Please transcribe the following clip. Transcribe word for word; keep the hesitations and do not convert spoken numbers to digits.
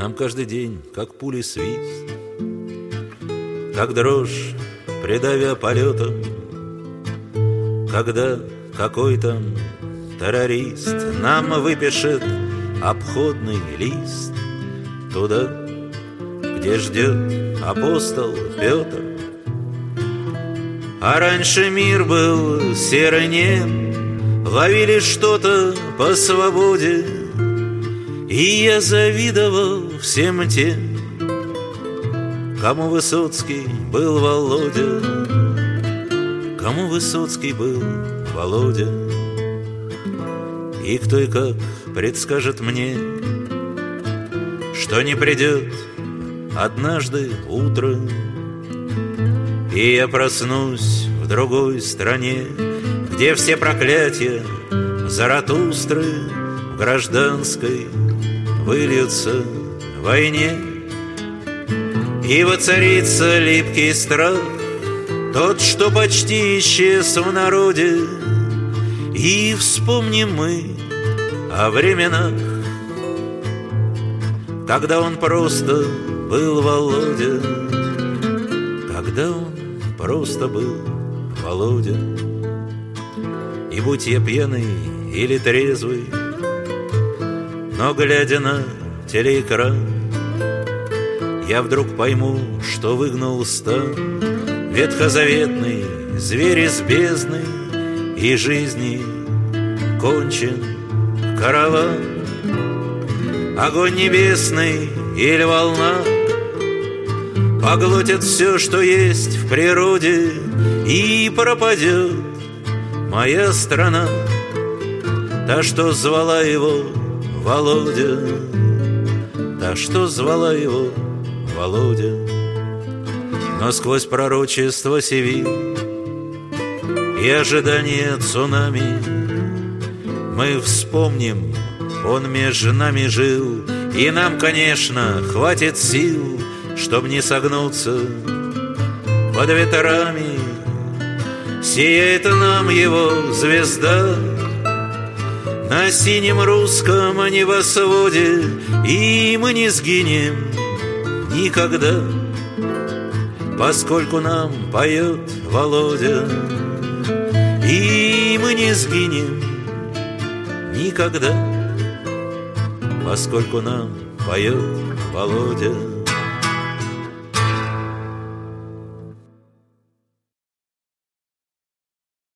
нам каждый день, как пули свист, как дрожь, придавя полетом, когда какой-то террорист нам выпишет обходный лист туда, где ждет апостол Петр. А раньше мир был серый нем, ловили что-то по свободе, и я завидовал всем тем, кому Высоцкий был Володя, кому Высоцкий был Володя. И кто и как предскажет мне, что не придет однажды утро, и я проснусь в другой стране, где все проклятия Заратустры в гражданской выльются в войне, и воцарится липкий страх, тот, что почти исчез в народе. И вспомним мы о временах, когда он просто был Володя, когда он просто был Володя. И будь я пьяный или трезвый, но глядя на телеэкран, я вдруг пойму, что выгнал стан ветхозаветный зверь из бездны, и жизни кончен караван. Огонь небесный или волна поглотят все, что есть в природе, и пропадет моя страна, та, что звала его Володя, та, что звала его Володя. Но сквозь пророчество сивил и ожидание цунами мы вспомним, он между нами жил, и нам, конечно, хватит сил, чтоб не согнуться под ветрами. Сияет нам его звезда на синем русском небосводе, и мы не сгинем никогда, поскольку нам поет Володя. И мы не сгинем никогда, поскольку нам поет Володя.